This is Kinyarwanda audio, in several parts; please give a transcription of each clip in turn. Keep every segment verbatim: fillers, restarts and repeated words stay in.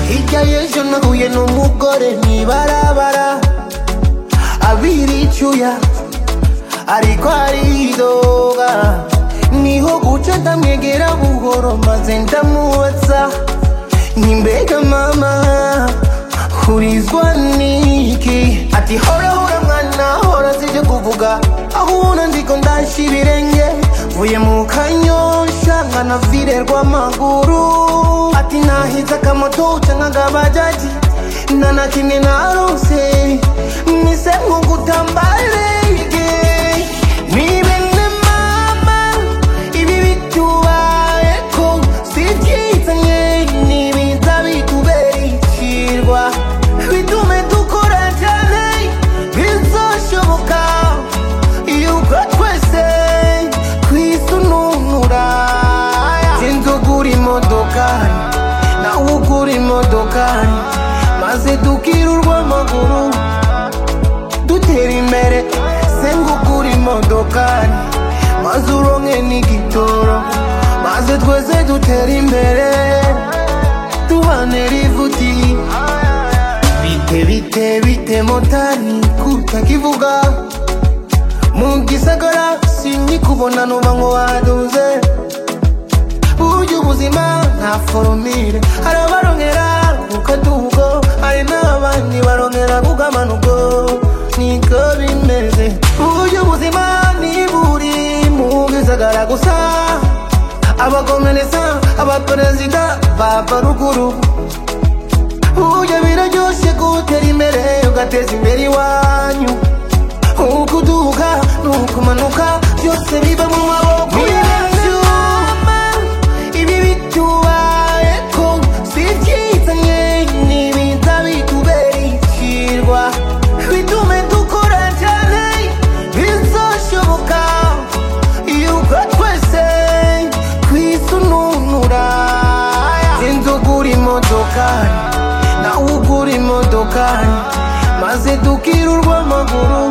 hirya y'ejo nahuye n'umugore mwibarabara abiri icyuya ariko aridoga, niho guca ndamwegera buhoro maze ndamubaza nti mbega mama hurizwa niki? Ati hora hora mwana hora sije kuvuga ahuna ndiko ndashi ibirenge vuye mu kanyosha nkanavirerwa amaguru. Ati nahize akamoto canke agabajaji nta na kimwe narose mise nko gutambarege. Nibene mama ibi bitubayeko sivyizanye nibiza bitubera ikirwa bitume dukora cyane bizoshoboka yuko twese kwisununura. Sinzogura imodokari nawe ugura imodokari maze dukirurwa amaguru dutera imbere. Sengugura imodokari maze uronke n'igitoro maze twese dutera imbere tubane rivuti. Bite bite bite motari kutakivuga mu gisagara sinyikubona nuba ngo waduze. Burya ubuzima nta foromire, hari abarongera ku kadugo hari n'abandi barongera ku kamanugo, niko bimeze. Burya ubuzima ni buri mu gisagara gusa, abakomereza abaperezida bava ruguru. Burya biraryoshe gutera imbere ugateza imbere iwanyu, ukuduga n'ukumanuka byose biba mu maboko yacu. Ibi bitubayeko sivyizanye nibiza bitubera ikirwa bitume dukora cyane bizoshoboka yuko twese kwisununura. Sinzogura imodokari nawe ugura imodokari maze dukirurwa amaguru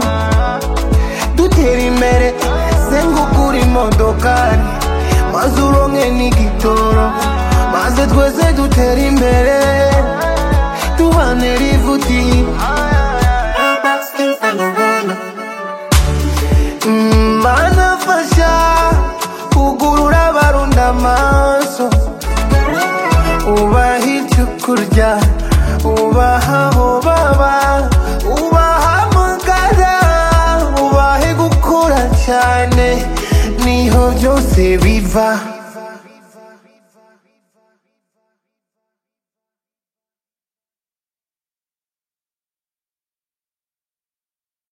dutera imbere. Sengugura imodokari maze uronke n'igitoro maze twese dutera imbere tubane rivuti. Mana fasha ugurura barunda amaso, ubaha icyo kurya ubaha aho baba ubahamagara ubahe gukora cyane niho byose biva.